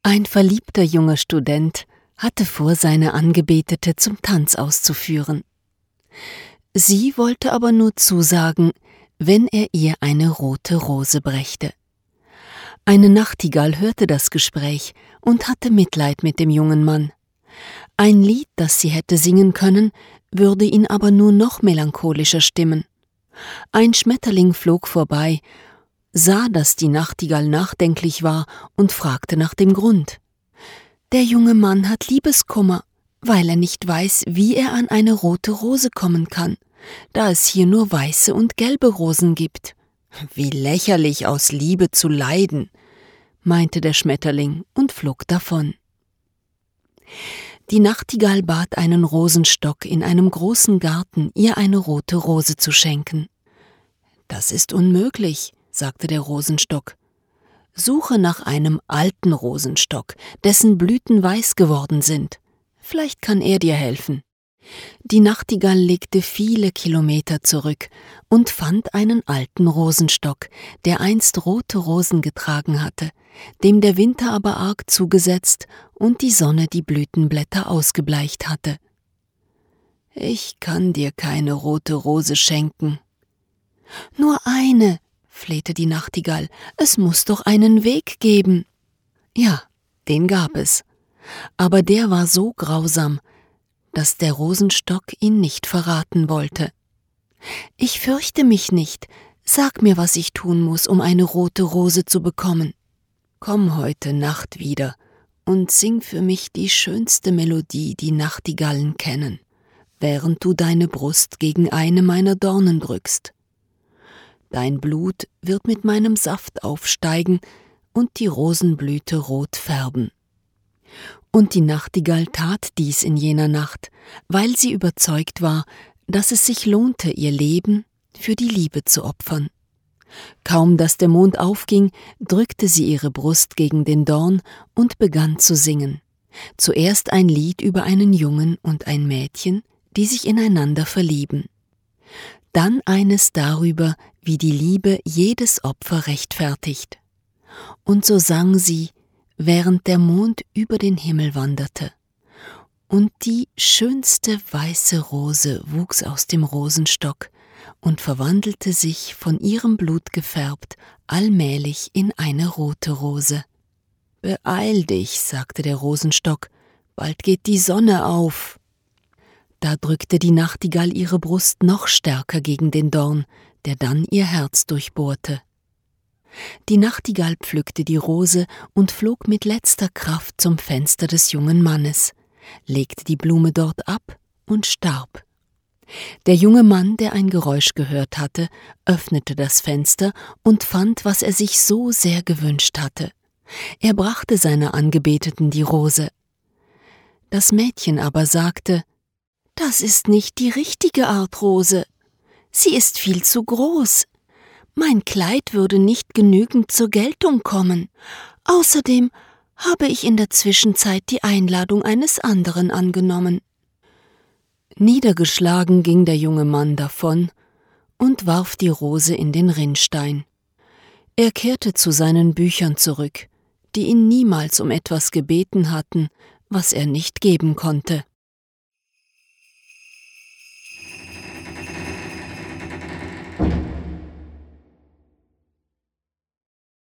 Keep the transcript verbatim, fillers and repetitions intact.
Ein verliebter junger Student hatte vor, seine Angebetete zum Tanz auszuführen. Sie wollte aber nur zusagen, wenn er ihr eine rote Rose brächte. Eine Nachtigall hörte das Gespräch und hatte Mitleid mit dem jungen Mann. Ein Lied, das sie hätte singen können, würde ihn aber nur noch melancholischer stimmen. Ein Schmetterling flog vorbei, sah, dass die Nachtigall nachdenklich war und fragte nach dem Grund. Der junge Mann hat Liebeskummer, weil er nicht weiß, wie er an eine rote Rose kommen kann, da es hier nur weiße und gelbe Rosen gibt. Wie lächerlich, aus Liebe zu leiden, meinte der Schmetterling und flog davon. Die Nachtigall bat einen Rosenstock in einem großen Garten, ihr eine rote Rose zu schenken. »Das ist unmöglich«, sagte der Rosenstock. »Suche nach einem alten Rosenstock, dessen Blüten weiß geworden sind. Vielleicht kann er dir helfen.« Die Nachtigall legte viele Kilometer zurück und fand einen alten Rosenstock, der einst rote Rosen getragen hatte, dem der Winter aber arg zugesetzt und die Sonne die Blütenblätter ausgebleicht hatte. »Ich kann dir keine rote Rose schenken.« »Nur eine«, flehte die Nachtigall, »es muß doch einen Weg geben.« Ja, den gab es, aber der war so grausam, dass der Rosenstock ihn nicht verraten wollte. »Ich fürchte mich nicht, sag mir, was ich tun muß, um eine rote Rose zu bekommen. Komm heute Nacht wieder und sing für mich die schönste Melodie, die Nachtigallen kennen, während du deine Brust gegen eine meiner Dornen drückst. Dein Blut wird mit meinem Saft aufsteigen und die Rosenblüte rot färben.« Und die Nachtigall tat dies in jener Nacht, weil sie überzeugt war, dass es sich lohnte, ihr Leben für die Liebe zu opfern. Kaum dass der Mond aufging, drückte sie ihre Brust gegen den Dorn und begann zu singen. Zuerst ein Lied über einen Jungen und ein Mädchen, die sich ineinander verlieben. Dann eines darüber, wie die Liebe jedes Opfer rechtfertigt. Und so sang sie, während der Mond über den Himmel wanderte. Und die schönste weiße Rose wuchs aus dem Rosenstock und verwandelte sich, von ihrem Blut gefärbt, allmählich in eine rote Rose. »Beeil dich«, sagte der Rosenstock, »bald geht die Sonne auf.« Da drückte die Nachtigall ihre Brust noch stärker gegen den Dorn, der dann ihr Herz durchbohrte. Die Nachtigall pflückte die Rose und flog mit letzter Kraft zum Fenster des jungen Mannes, legte die Blume dort ab und starb. Der junge Mann, der ein Geräusch gehört hatte, öffnete das Fenster und fand, was er sich so sehr gewünscht hatte. Er brachte seiner Angebeteten die Rose. Das Mädchen aber sagte: »Das ist nicht die richtige Art Rose. Sie ist viel zu groß. Mein Kleid würde nicht genügend zur Geltung kommen. Außerdem habe ich in der Zwischenzeit die Einladung eines anderen angenommen.« Niedergeschlagen ging der junge Mann davon und warf die Rose in den Rinnstein. Er kehrte zu seinen Büchern zurück, die ihn niemals um etwas gebeten hatten, was er nicht geben konnte.